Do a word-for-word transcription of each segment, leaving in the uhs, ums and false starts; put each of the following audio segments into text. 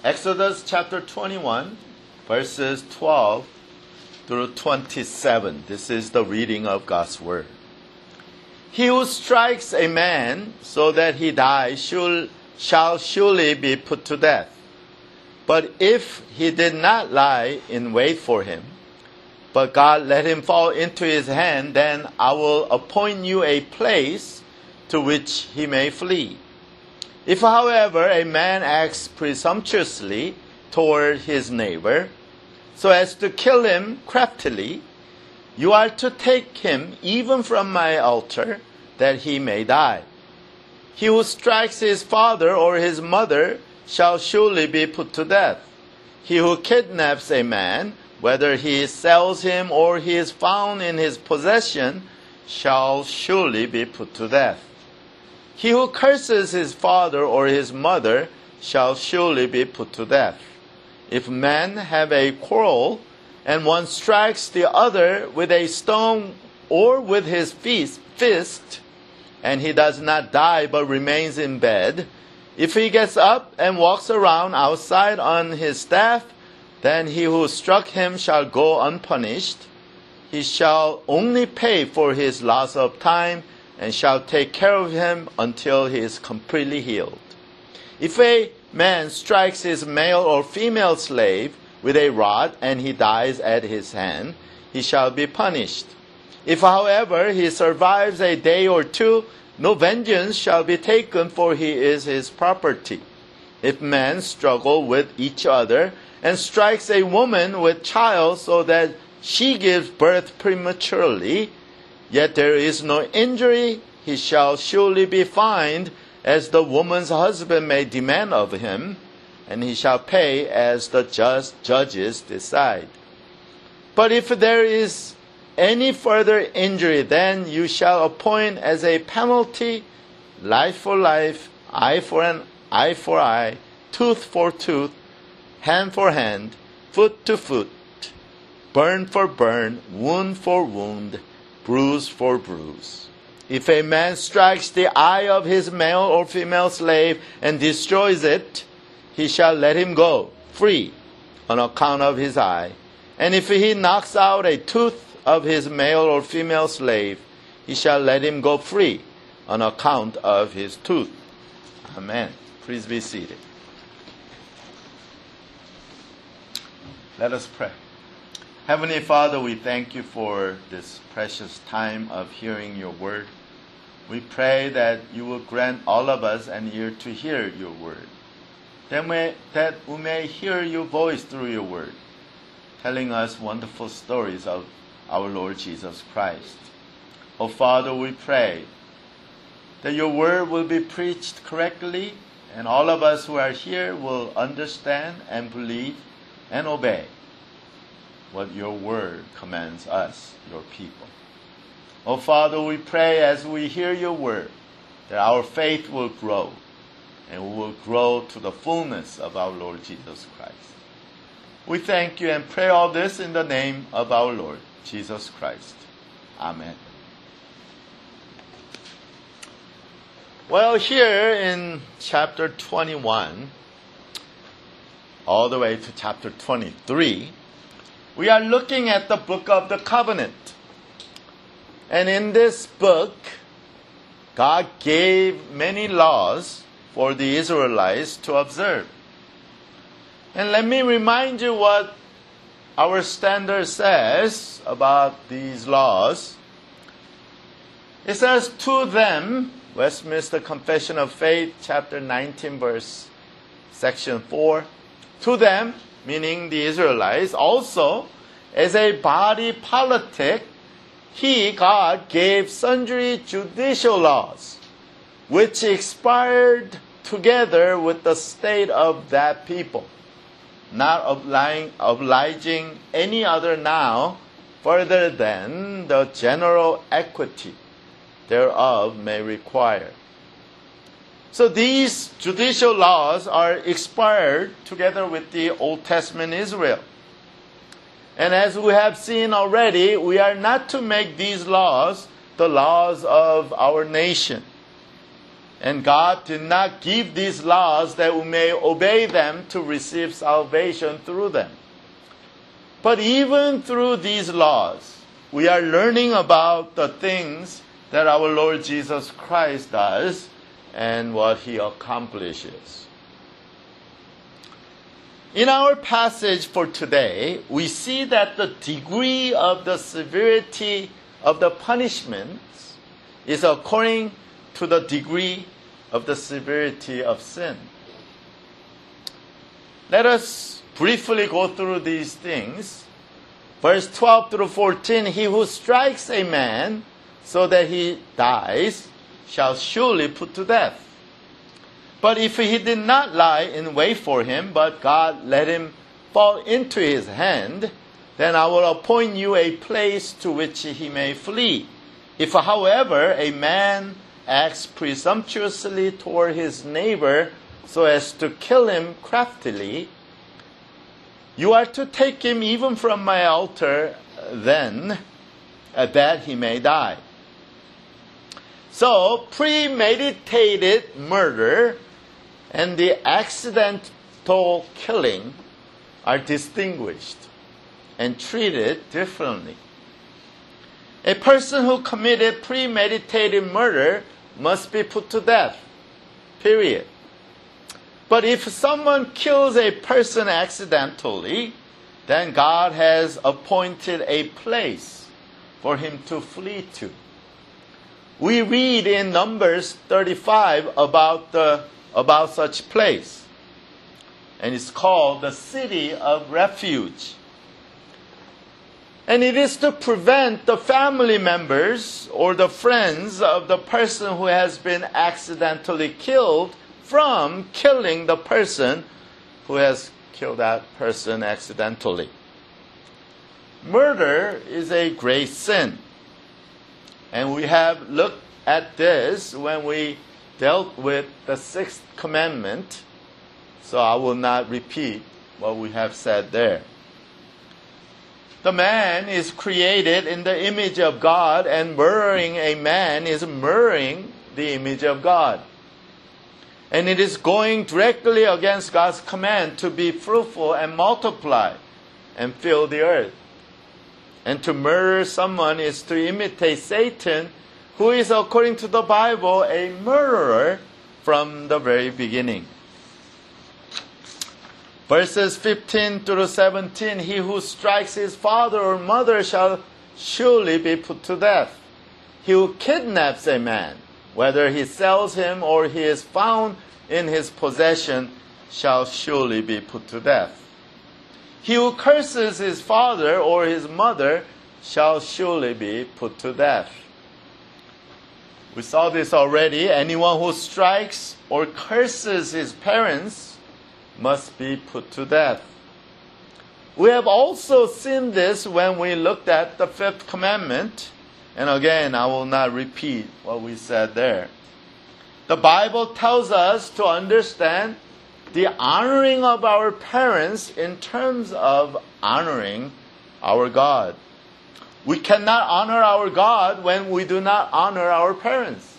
Exodus chapter twenty-one, verses twelve through twenty-seven. This is the reading of God's word. He who strikes a man so that he dies shall, shall surely be put to death. But if he did not lie in wait for him, but God let him fall into his hand, then I will appoint you a place to which he may flee. If, however, a man acts presumptuously toward his neighbor, so as to kill him craftily, you are to take him even from my altar, that he may die. He who strikes his father or his mother shall surely be put to death. He who kidnaps a man, whether he sells him or he is found in his possession, shall surely be put to death. He who curses his father or his mother shall surely be put to death. If men have a quarrel, and one strikes the other with a stone or with his fist, and he does not die but remains in bed, if he gets up and walks around outside on his staff, then he who struck him shall go unpunished. He shall only pay for his loss of time, and shall take care of him until he is completely healed. If a man strikes his male or female slave with a rod, and he dies at his hand, he shall be punished. If, however, he survives a day or two, no vengeance shall be taken, for he is his property. If men struggle with each other, and strikes a woman with child so that she gives birth prematurely, yet there is no injury, he shall surely be fined, as the woman's husband may demand of him, and he shall pay as the just judges decide. But if there is any further injury, then you shall appoint as a penalty life for life, eye for an eye for eye, tooth for tooth, hand for hand, foot to foot, burn for burn, wound for wound, bruise for bruise. If a man strikes the eye of his male or female slave and destroys it, he shall let him go free on account of his eye. And if he knocks out a tooth of his male or female slave, he shall let him go free on account of his tooth. Amen. Please be seated. Let us pray. Heavenly Father, we thank you for this precious time of hearing your word. We pray that you will grant all of us an ear to hear your word, that we, that we may hear your voice through your word, telling us wonderful stories of our Lord Jesus Christ. Oh Father, we pray that your word will be preached correctly, and all of us who are here will understand and believe and obey what your word commands us, your people. Oh Father, we pray as we hear your word that our faith will grow, and we will grow to the fullness of our Lord Jesus Christ. We thank you and pray all this in the name of our Lord Jesus Christ. Amen. Well, here in chapter twenty-one, all the way to chapter twenty-three, we are looking at the book of the covenant. And in this book, God gave many laws for the Israelites to observe. And let me remind you what our standard says about these laws. It says, to them, Westminster Confession of Faith, chapter nineteen, verse, section four, to them, meaning the Israelites, also, as a body politic, he, God, gave sundry judicial laws, which expired together with the state of that people, not obliging any other now further than the general equity thereof may require. So these judicial laws are expired together with the Old Testament Israel. And as we have seen already, we are not to make these laws the laws of our nation. And God did not give these laws that we may obey them to receive salvation through them. But even through these laws, we are learning about the things that our Lord Jesus Christ does and what He accomplishes. In our passage for today, we see that the degree of the severity of the punishments is according to the degree of the severity of sin. Let us briefly go through these things. Verse twelve through fourteen, he who strikes a man so that he dies shall surely put to death. But if he did not lie in wait for him, but God let him fall into his hand, then I will appoint you a place to which he may flee. If, however, a man acts presumptuously toward his neighbor so as to kill him craftily, you are to take him even from my altar then, uh, that he may die. So, premeditated murder and the accidental killing are distinguished and treated differently. A person who committed premeditated murder must be put to death, period. But if someone kills a person accidentally, then God has appointed a place for him to flee to. We read in Numbers thirty-five about the about such place, and it's called the city of refuge. And it is to prevent the family members or the friends of the person who has been accidentally killed from killing the person who has killed that person accidentally. Murder is a great sin. And we have looked at this when we dealt with the sixth commandment, so I will not repeat what we have said there. The man is created in the image of God, and murdering a man is murdering the image of God. And it is going directly against God's command to be fruitful and multiply and fill the earth. And to murder someone is to imitate Satan, who is, according to the Bible, a murderer from the very beginning. Verses fifteen through seventeen, he who strikes his father or mother shall surely be put to death. He who kidnaps a man, whether he sells him or he is found in his possession, shall surely be put to death. He who curses his father or his mother shall surely be put to death. We saw this already. Anyone who strikes or curses his parents must be put to death. We have also seen this when we looked at the fifth commandment. And again, I will not repeat what we said there. The Bible tells us to understand the honoring of our parents in terms of honoring our God. We cannot honor our God when we do not honor our parents.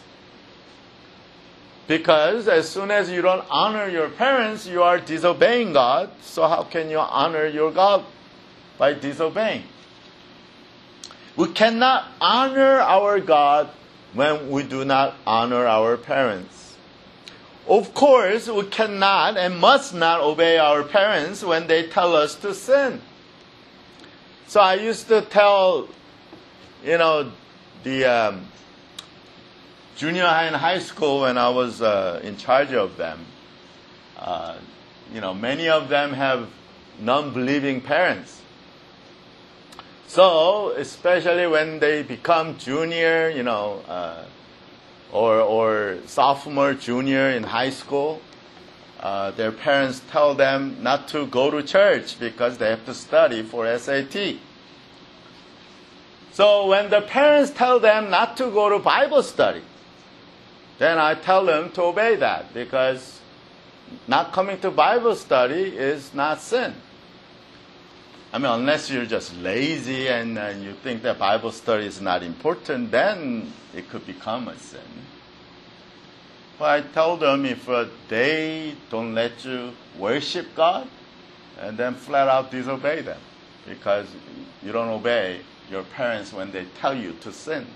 Because as soon as you don't honor your parents, you are disobeying God. So how can you honor your God by disobeying? We cannot honor our God when we do not honor our parents. Of course, we cannot and must not obey our parents when they tell us to sin. So I used to tell, you know, the um, junior high and high school when I was uh, in charge of them, uh, you know, many of them have non-believing parents. So, especially when they become junior, you know, uh, or or sophomore, junior in high school, uh, their parents tell them not to go to church because they have to study for S A T. So when the parents tell them not to go to Bible study, then I tell them to obey that, because not coming to Bible study is not sin. I mean, unless you're just lazy and uh, you think that Bible study is not important, then it could become a sin. Well, I tell them if uh, they don't let you worship God, and then flat out disobey them, because you don't obey your parents when they tell you to sin.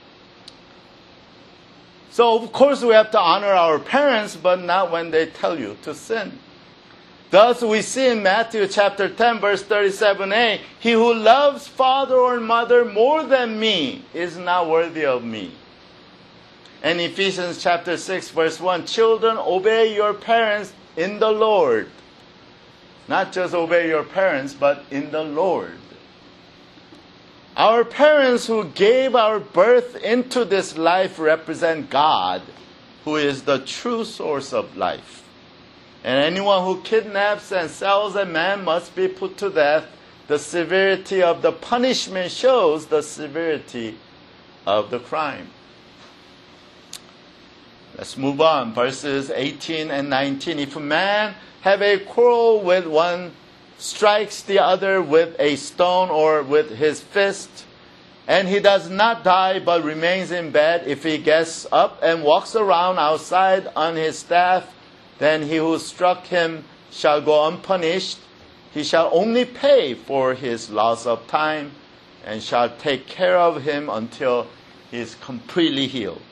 So, of course, we have to honor our parents, but not when they tell you to sin. Thus, we see in Matthew chapter ten, verse thirty-seven a, he who loves father or mother more than me is not worthy of me. And Ephesians chapter six, verse one, children, obey your parents in the Lord. Not just obey your parents, but in the Lord. Our parents who gave our birth into this life represent God, who is the true source of life. And anyone who kidnaps and sells a man must be put to death. The severity of the punishment shows the severity of the crime. Let's move on. Verses eighteen and nineteen. If a man have a quarrel with one, strikes the other with a stone or with his fist, and he does not die but remains in bed, if he gets up and walks around outside on his staff, then he who struck him shall go unpunished. He shall only pay for his loss of time and shall take care of him until he is completely healed.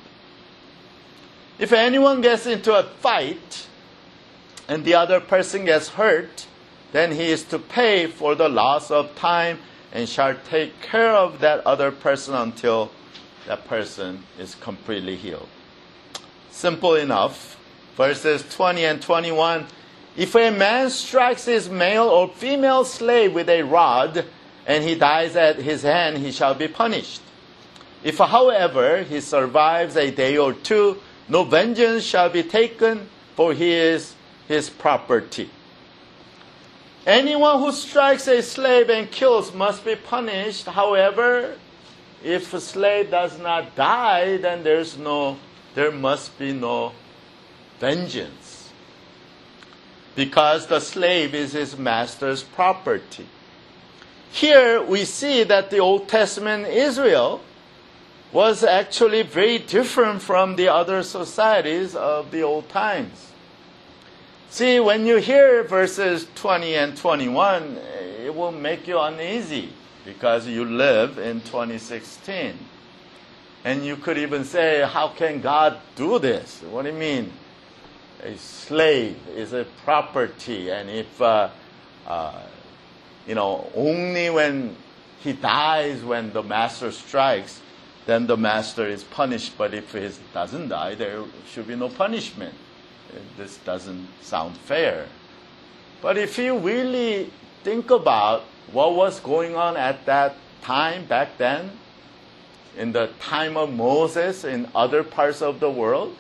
If anyone gets into a fight and the other person gets hurt, then he is to pay for the loss of time and shall take care of that other person until that person is completely healed. Simple enough. Verses twenty and twenty-one, if a man strikes his male or female slave with a rod, and he dies at his hand, he shall be punished. If, however, he survives a day or two, no vengeance shall be taken, for he is his property. Anyone who strikes a slave and kills must be punished. However, if a slave does not die, then there's no, there must be no vengeance, because the slave is his master's property. Here we see that the Old Testament Israel was actually very different from the other societies of the old times. See, when you hear verses twenty and twenty-one, it will make you uneasy because you live in twenty sixteen. And you could even say, how can God do this? What do you mean? A slave is a property, and if, uh, uh, you know, only when he dies, when the master strikes, then the master is punished. But if he doesn't die, there should be no punishment. This doesn't sound fair. But if you really think about what was going on at that time, back then, in the time of Moses, in other parts of the world,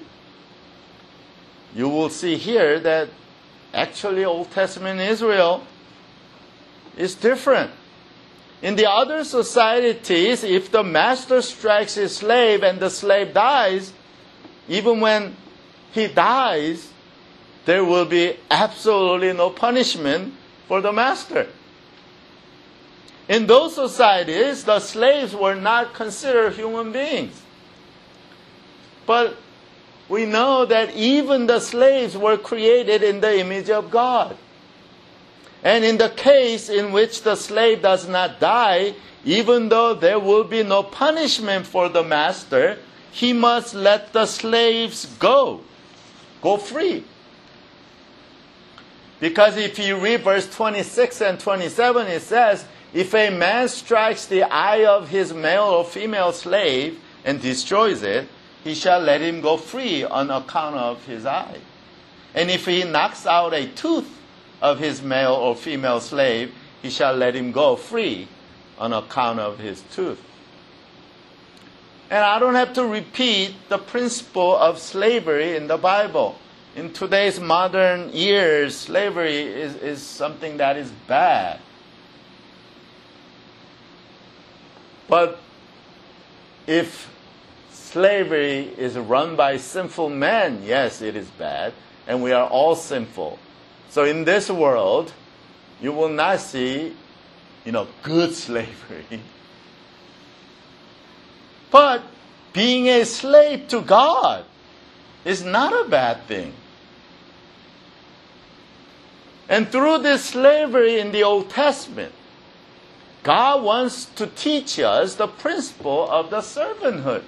you will see here that actually Old Testament Israel is different. In the other societies, if the master strikes his slave and the slave dies, even when he dies, there will be absolutely no punishment for the master. In those societies, the slaves were not considered human beings. But we know that even the slaves were created in the image of God. And in the case in which the slave does not die, even though there will be no punishment for the master, he must let the slaves go, go free. Because if you read verse twenty-six and twenty-seven, it says, if a man strikes the eye of his male or female slave and destroys it, he shall let him go free on account of his eye. And if he knocks out a tooth of his male or female slave, he shall let him go free on account of his tooth. And I don't have to repeat the principle of slavery in the Bible. In today's modern years, slavery is, is something that is bad. But if slavery is run by sinful men, yes, it is bad, and we are all sinful. So in this world, you will not see, you know, good slavery. But being a slave to God is not a bad thing. And through this slavery in the Old Testament, God wants to teach us the principle of the servanthood.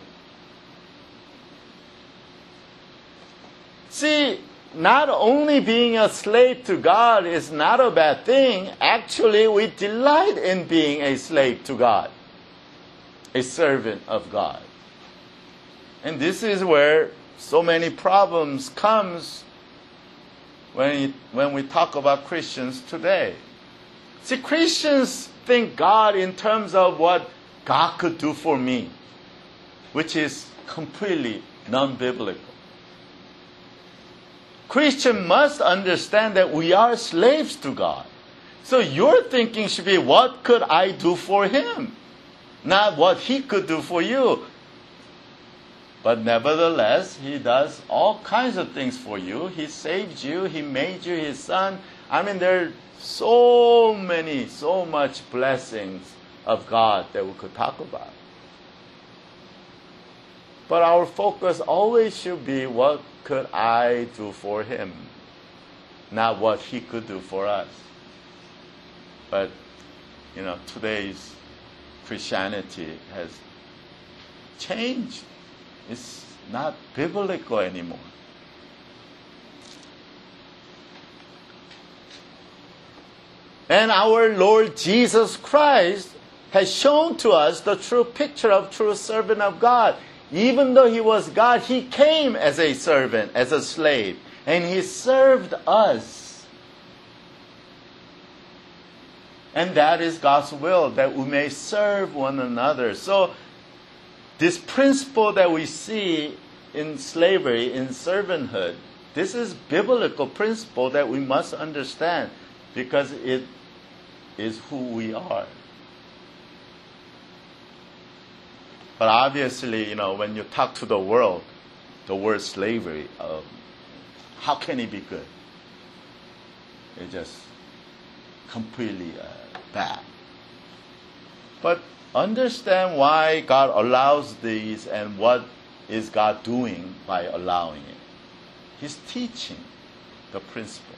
See, not only being a slave to God is not a bad thing. Actually, we delight in being a slave to God, a servant of God. And this is where so many problems comes when, it, when we talk about Christians today. See, Christians think God in terms of what God could do for me, which is completely non-biblical. Christian must understand that we are slaves to God. So your thinking should be, what could I do for Him? Not what He could do for you. But nevertheless, He does all kinds of things for you. He saved you. He made you His son. I mean, there are so many, so much blessings of God that we could talk about. But our focus always should be, what could I do for Him? Not what He could do for us. But, you know, today's Christianity has changed. It's not biblical anymore. And our Lord Jesus Christ has shown to us the true picture of true servant of God. Even though He was God, He came as a servant, as a slave, and He served us. And that is God's will, that we may serve one another. So, this principle that we see in slavery, in servanthood, this is biblical principle that we must understand, because it is who we are. But obviously, you know, when you talk to the world, the word slavery, um, how can it be good? It's just completely uh, bad. But understand why God allows these and what is God doing by allowing it. He's teaching the principle.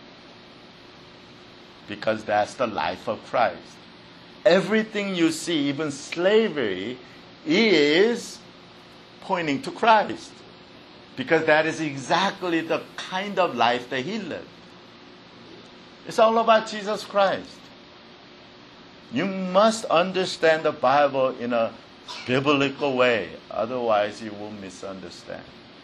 Because that's the life of Christ. Everything you see, even slavery, is pointing to Christ. Because that is exactly the kind of life that He lived. It's all about Jesus Christ. You must understand the Bible in a biblical way. Otherwise, you will misunderstand.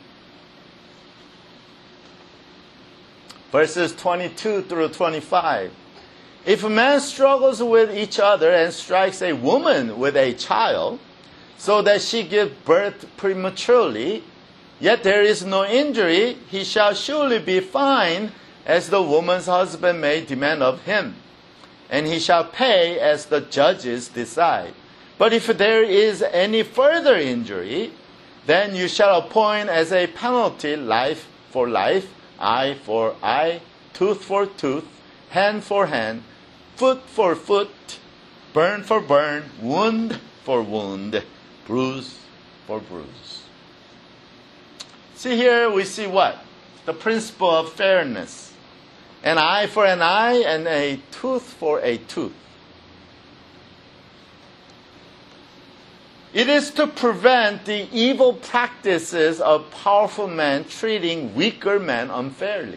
Verses twenty-two through twenty-five. If a man struggles with each other and strikes a woman with a child, so that she give birth prematurely, yet there is no injury, he shall surely be fined, as the woman's husband may demand of him, and he shall pay as the judges decide. But if there is any further injury, then you shall appoint as a penalty life for life, eye for eye, tooth for tooth, hand for hand, foot for foot, burn for burn, wound for wound, bruise for bruise. See, here we see what? The principle of fairness. An eye for an eye and a tooth for a tooth. It is to prevent the evil practices of powerful men treating weaker men unfairly.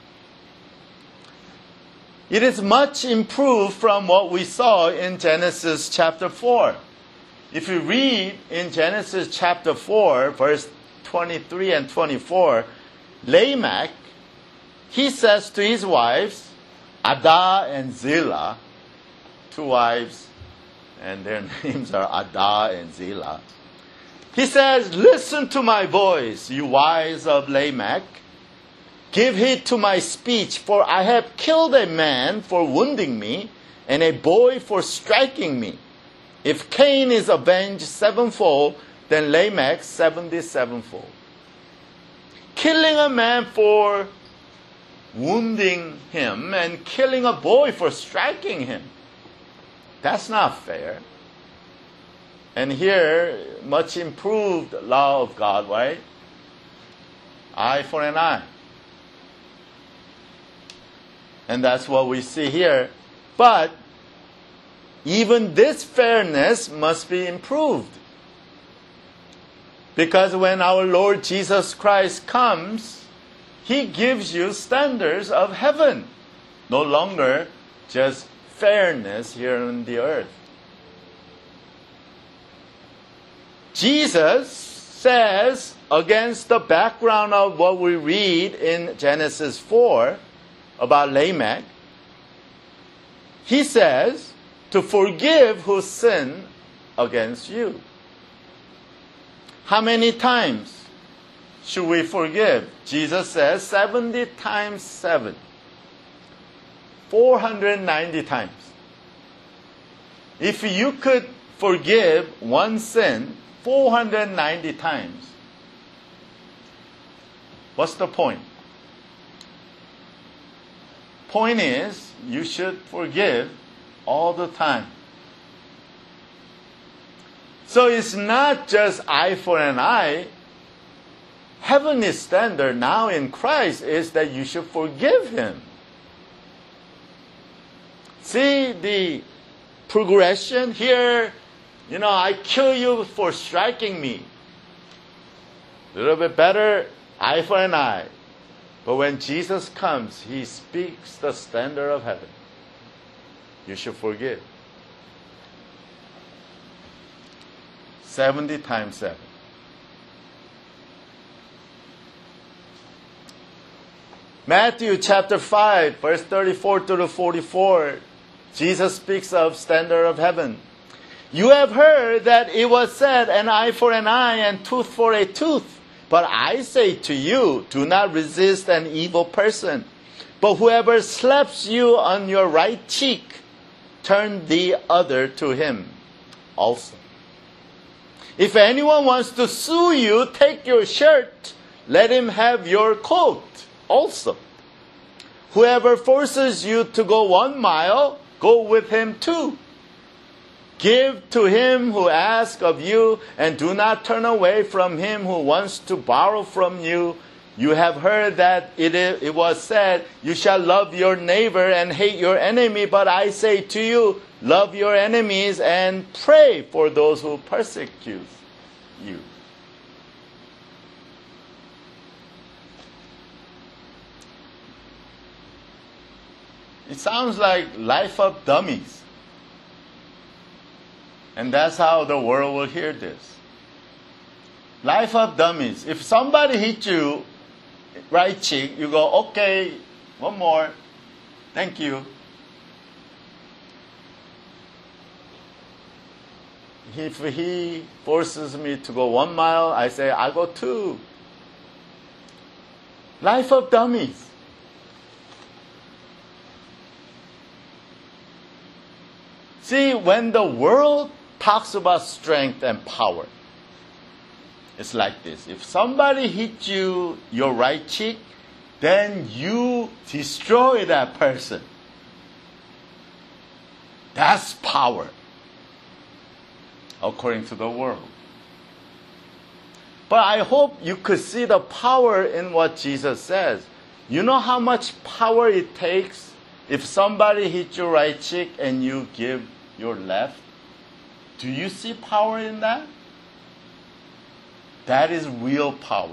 It is much improved from what we saw in Genesis chapter four. If you read in Genesis chapter four, verse twenty-three and twenty-four, Lamech, he says to his wives, Adah and Zillah, two wives, and their names are Adah and Zillah. He says, listen to my voice, you wives of Lamech. Give heed to my speech, for I have killed a man for wounding me, and a boy for striking me. If Cain is avenged sevenfold, then Lamech seventy-sevenfold. Killing a man for wounding him and killing a boy for striking him, that's not fair. And here, much improved law of God, right? Eye for an eye. And that's what we see here. But even this fairness must be improved. Because when our Lord Jesus Christ comes, He gives you standards of heaven. No longer just fairness here on the earth. Jesus says, against the background of what we read in Genesis four about Lamech, He says to forgive who sin against you. How many times should we forgive? Jesus says seventy times seven. four hundred ninety times. If you could forgive one sin four hundred ninety times, what's the point? Point is, you should forgive all the time. So it's not just eye for an eye. Heavenly standard now in Christ is that you should forgive him. See the progression here. You know, I kill you for striking me. A little bit better, eye for an eye. But when Jesus comes, He speaks the standard of heaven. You should forgive. seventy times seven. Matthew chapter five, verse thirty-four to forty-four, Jesus speaks of standard of heaven. You have heard that it was said, an eye for an eye and tooth for a tooth. But I say to you, do not resist an evil person. But whoever slaps you on your right cheek, turn the other to him also. If anyone wants to sue you, take your shirt, let him have your coat also. Whoever forces you to go one mile, go with him two. Give to him who asks of you, and do not turn away from him who wants to borrow from you. You have heard that it, it was said, you shall love your neighbor and hate your enemy. But I say to you, love your enemies and pray for those who persecute you. It sounds like life of dummies. And that's how the world will hear this. Life of dummies. If somebody hits you right cheek, you go, okay, one more. Thank you. If he forces me to go one mile, I say, I go two. Life of dummies. See, when the world talks about strength and power, it's like this. If somebody hits you your right cheek, then you destroy that person. That's power, according to the world. But I hope you could see the power in what Jesus says. You know how much power it takes if somebody hits your right cheek and you give your left? Do you see power in that? That is real power.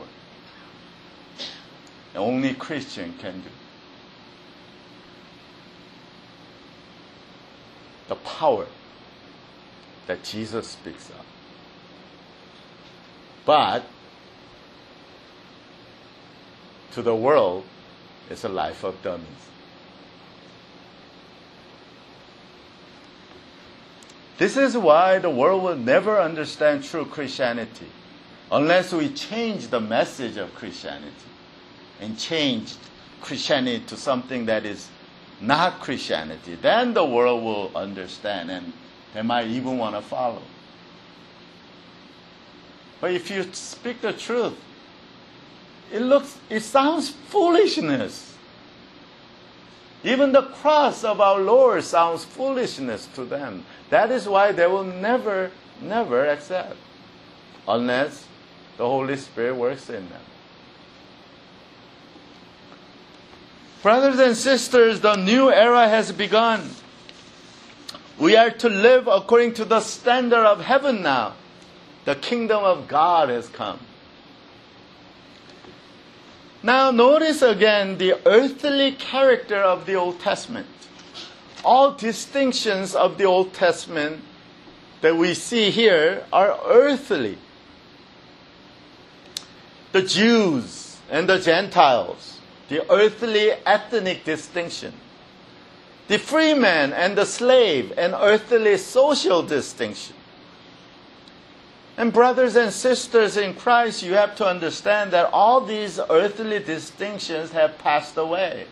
Only Christian can do. The power that Jesus speaks of. But to the world, it's a life of dummies. This is why the world will never understand true Christianity unless we change the message of Christianity and change Christianity to something that is not Christianity. Then the world will understand and they might even want to follow. But if you speak the truth, it looks, it sounds foolishness. Even the cross of our Lord sounds foolishness to them. That is why they will never, never accept unless the Holy Spirit works in them. Brothers and sisters, the new era has begun. We are to live according to the standard of heaven now. The kingdom of God has come. Now notice again the earthly character of the Old Testament. All distinctions of the Old Testament that we see here are earthly. The Jews and the Gentiles, the earthly ethnic distinction. The free man and the slave, an earthly social distinction. And brothers and sisters in Christ, you have to understand that all these earthly distinctions have passed away.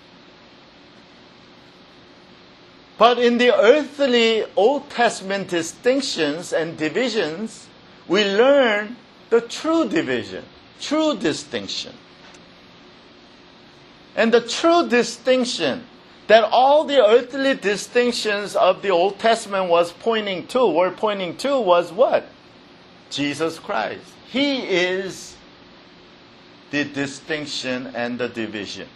But in the earthly Old Testament distinctions and divisions, we learn the true division, true distinction. And the true distinction that all the earthly distinctions of the Old Testament was pointing to, were pointing to, was what? Jesus Christ. He is the distinction and the division.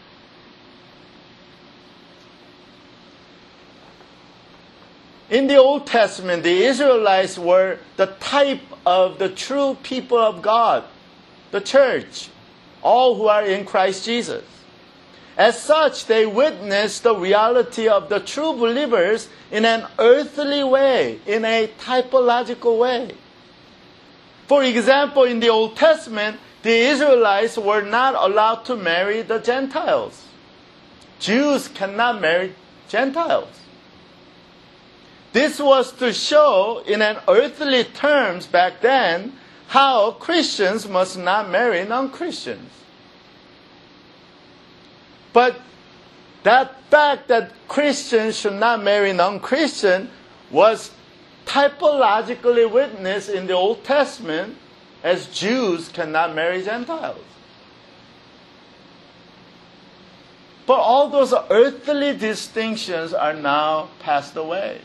In the Old Testament, the Israelites were the type of the true people of God, the church, all who are in Christ Jesus. As such, they witnessed the reality of the true believers in an earthly way, in a typological way. For example, in the Old Testament, the Israelites were not allowed to marry the Gentiles. Jews cannot marry Gentiles. This was to show, in an earthly terms back then, how Christians must not marry non-Christians. But that fact that Christians should not marry non-Christian was typologically witnessed in the Old Testament as Jews cannot marry Gentiles. But all those earthly distinctions are now passed away.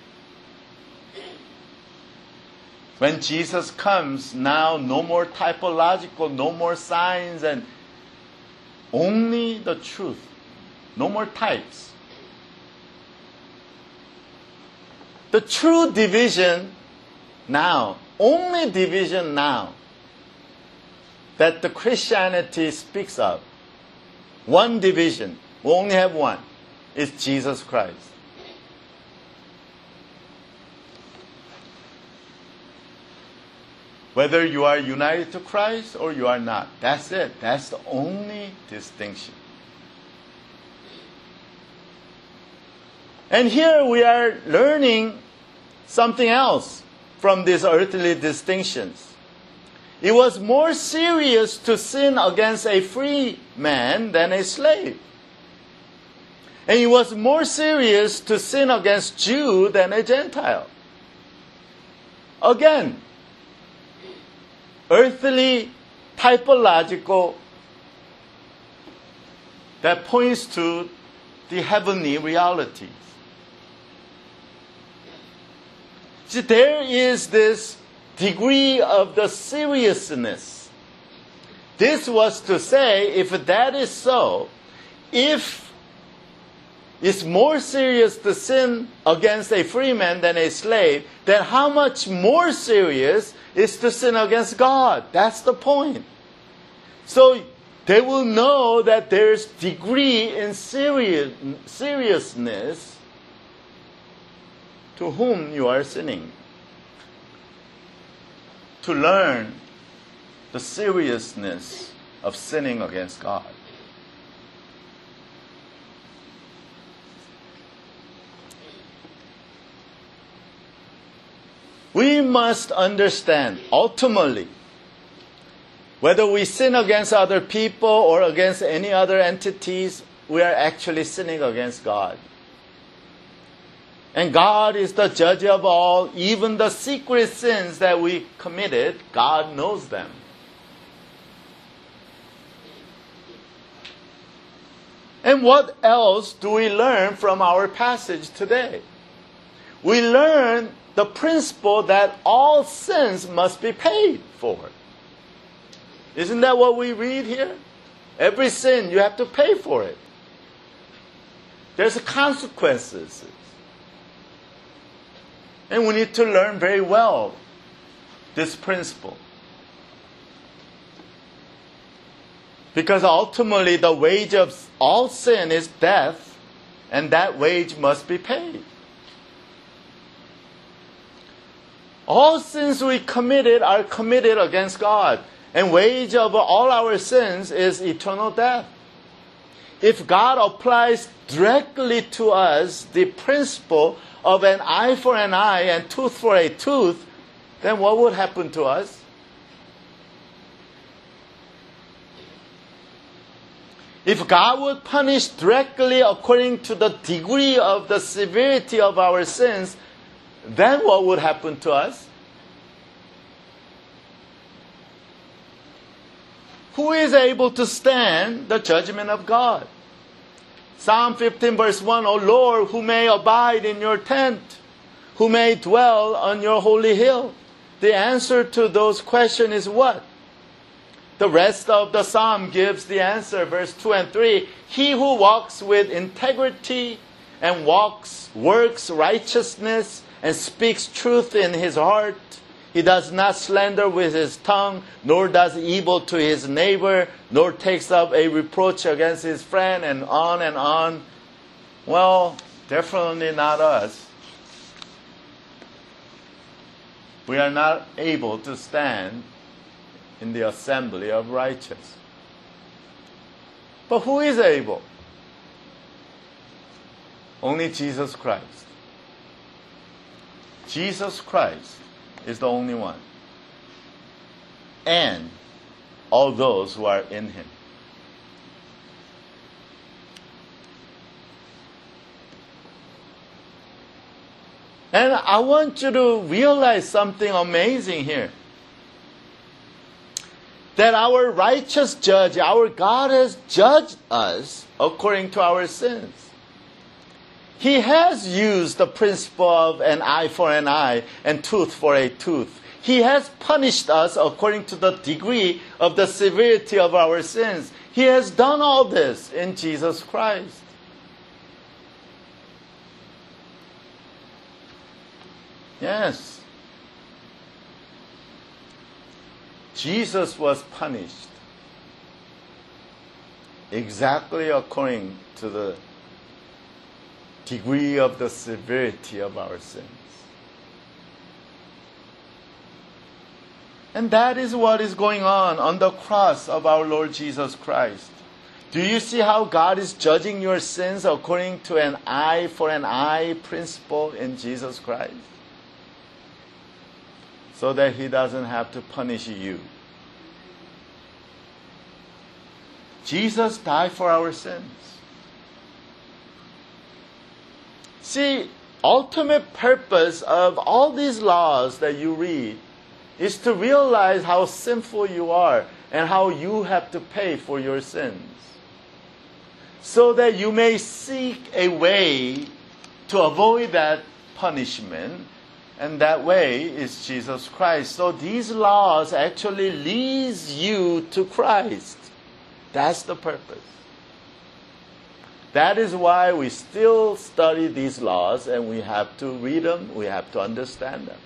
When Jesus comes, now no more typological, no more signs, and only the truth. No more types. The true division now, only division now, that the Christianity speaks of, one division, we only have one, is Jesus Christ. Whether you are united to Christ or you are not. That's it. That's the only distinction. And here we are learning something else from these earthly distinctions. It was more serious to sin against a free man than a slave. And it was more serious to sin against Jew than a Gentile. Again, earthly, typological, that points to the heavenly realities. See, there is this degree of the seriousness. This was to say, if that is so, if it's more serious to sin against a free man than a slave, then how much more serious is to sin against God? That's the point. So they will know that there's degree in serious, seriousness to whom you are sinning. To learn the seriousness of sinning against God. We must understand, ultimately, whether we sin against other people or against any other entities, we are actually sinning against God. And God is the judge of all. Even the secret sins that we committed, God knows them. And what else do we learn from our passage today? We learn the principle that all sins must be paid for. Isn't that what we read here? Every sin, you have to pay for it. There's consequences. And we need to learn very well this principle. Because ultimately the wage of all sin is death, and that wage must be paid. All sins we committed are committed against God, and wage of all our sins is eternal death. If God applies directly to us the principle of an eye for an eye and tooth for a tooth, then what would happen to us? If God would punish directly according to the degree of the severity of our sins, then what would happen to us? Who is able to stand the judgment of God? Psalm fifteen verse one, O Lord, who may abide in your tent? Who may dwell on your holy hill? The answer to those questions is what? The rest of the psalm gives the answer, verse two and three. He who walks with integrity and walks, works righteousness and speaks truth in his heart. He does not slander with his tongue, nor does evil to his neighbor, nor takes up a reproach against his friend, and on and on. Well, definitely not us. We are not able to stand in the assembly of righteous. But who is able? Only Jesus Christ. Jesus Christ is the only one. And all those who are in him. And I want you to realize something amazing here. That our righteous judge, our God has judged us according to our sins. He has used the principle of an eye for an eye and tooth for a tooth. He has punished us according to the degree of the severity of our sins. He has done all this in Jesus Christ. Yes. Jesus was punished exactly according to the degree of the severity of our sins. And that is what is going on on the cross of our Lord Jesus Christ. Do you see how God is judging your sins according to an eye for an eye principle in Jesus Christ? So that he doesn't have to punish you. Jesus died for our sins. See, ultimate purpose of all these laws that you read is to realize how sinful you are and how you have to pay for your sins. So that you may seek a way to avoid that punishment. And that way is Jesus Christ. So these laws actually leads you to Christ. That's the purpose. That is why we still study these laws and we have to read them, we have to understand them.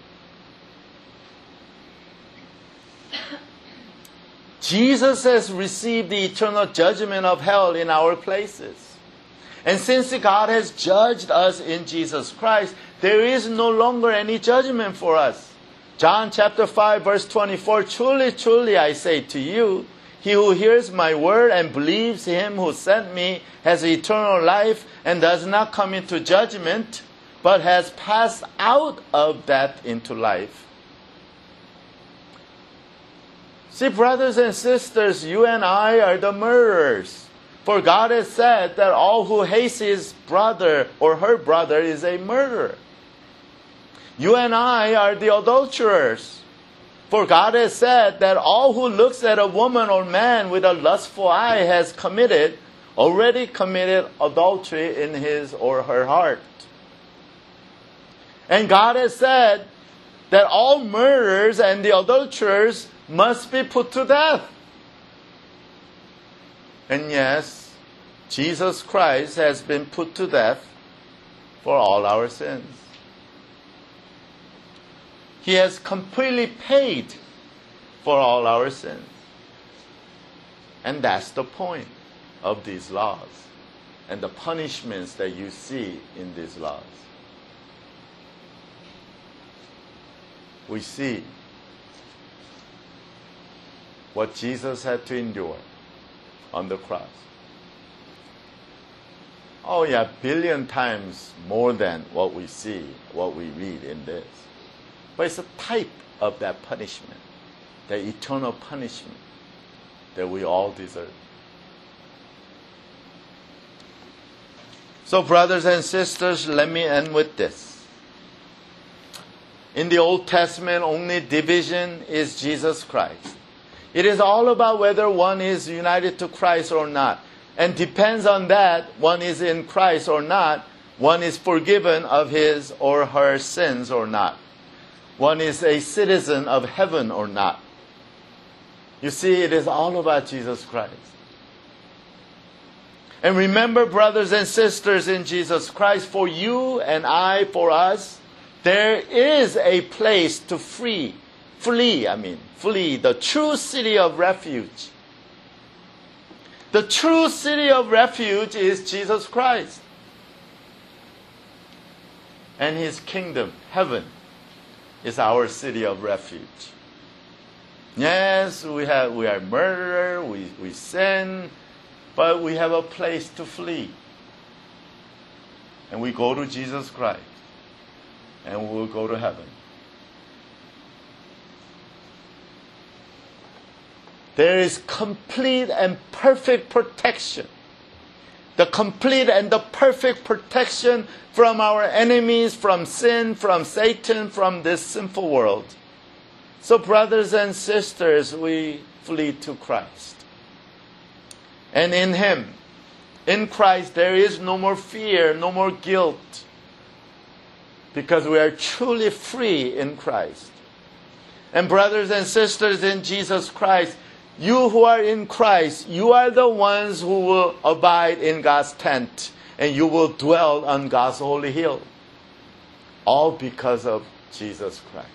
Jesus has received the eternal judgment of hell in our places. And since God has judged us in Jesus Christ, there is no longer any judgment for us. John chapter five verse twenty-four, truly, truly I say to you, he who hears my word and believes him who sent me has eternal life and does not come into judgment, but has passed out of death into life. See, brothers and sisters, you and I are the murderers. For God has said that all who hates his brother or her brother is a murderer. You and I are the adulterers. For God has said that all who looks at a woman or man with a lustful eye has committed, already committed adultery in his or her heart. And God has said that all murderers and the adulterers must be put to death. And yes, Jesus Christ has been put to death for all our sins. He has completely paid for all our sins. And that's the point of these laws and the punishments that you see in these laws. We see what Jesus had to endure on the cross. Oh yeah, billion times more than what we see, what we read in this. But it's a type of that punishment, the eternal punishment that we all deserve. So brothers and sisters, let me end with this. In the Old Testament, only division is Jesus Christ. It is all about whether one is united to Christ or not. And depends on that, one is in Christ or not, one is forgiven of his or her sins or not. One is a citizen of heaven or not. You see, it is all about Jesus Christ. And remember, brothers and sisters in Jesus Christ, for you and I, for us, there is a place to free, flee, I mean, flee, the true city of refuge. The true city of refuge is Jesus Christ. And His kingdom, heaven, is our city of refuge. Yes, we have we are murderer, we, we sin, but we have a place to flee. And we go to Jesus Christ. And we will go to heaven. There is complete and perfect protection. The complete and the perfect protection from our enemies, from sin, from Satan, from this sinful world. So brothers and sisters, we flee to Christ. And in Him, in Christ, there is no more fear, no more guilt. Because we are truly free in Christ. And brothers and sisters in Jesus Christ, you who are in Christ, you are the ones who will abide in God's tent. And you will dwell on God's holy hill. All because of Jesus Christ.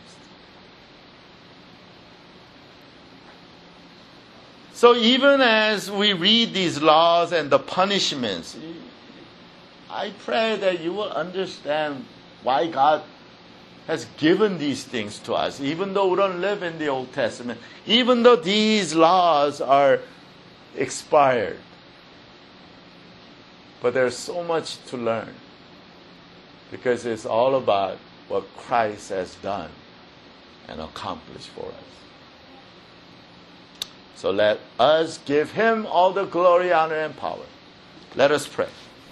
So even as we read these laws and the punishments, I pray that you will understand why God has given these things to us, even though we don't live in the Old Testament, even though these laws are expired. But there's so much to learn, because it's all about what Christ has done and accomplished for us. So let us give Him all the glory, honor, and power. Let us pray.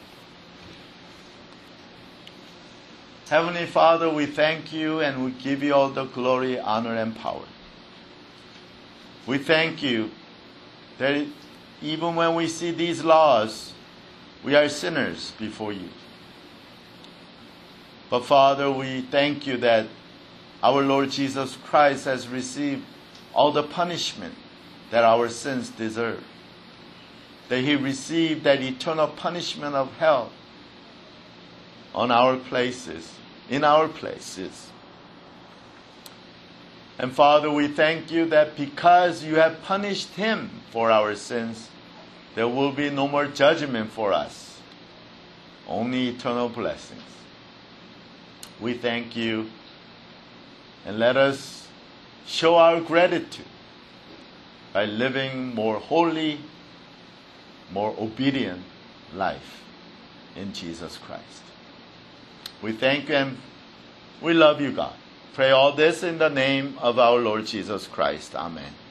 Heavenly Father, we thank You and we give You all the glory, honor, and power. We thank You that even when we see these laws, we are sinners before You. But Father, we thank You that our Lord Jesus Christ has received all the punishment that our sins deserve. That He received that eternal punishment of hell on our places, in our places. And Father, we thank You that because You have punished Him for our sins, there will be no more judgment for us, only eternal blessings. We thank You, and let us show our gratitude by living more holy, more obedient life in Jesus Christ. We thank You and we love You, God. Pray all this in the name of our Lord Jesus Christ. Amen.